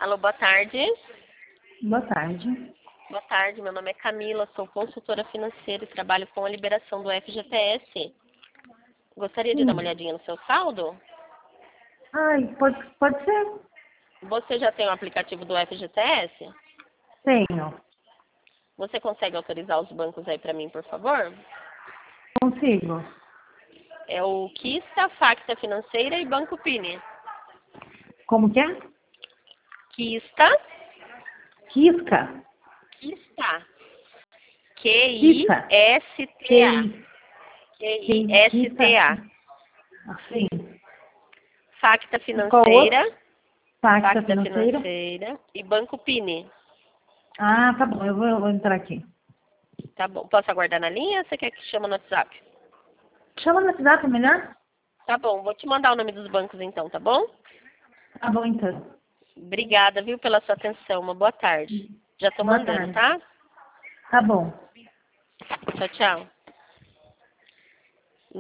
Alô, boa tarde. Boa tarde. Boa tarde, meu nome é Camila, sou consultora financeira e trabalho com a liberação do FGTS. Gostaria de dar uma Sim. olhadinha no seu saldo? Ai, pode ser? Você já tem o aplicativo do FGTS? Tenho. Você consegue autorizar os bancos aí para mim, por favor? Consigo. É o Quista, Facta Financeira e Banco Pini. Como que é? Quista, Quisca. Quista. Quisca. Q-I-S-T-A. Quisca. Q-I-S-T-A. Assim. Facta E qual outro? Financeira. Pacta Facta financeira. Financeira e Banco Pini. Ah, tá bom. Eu vou entrar aqui. Tá bom. Posso aguardar na linha ou você quer que chama no WhatsApp? Chama no WhatsApp, melhor? Tá bom, vou te mandar o nome dos bancos então, tá bom? Tá bom, então. Obrigada, viu, pela sua atenção. Uma boa tarde. Já tô Boa mandando, tarde. tá? Tá bom. Tchau, tchau.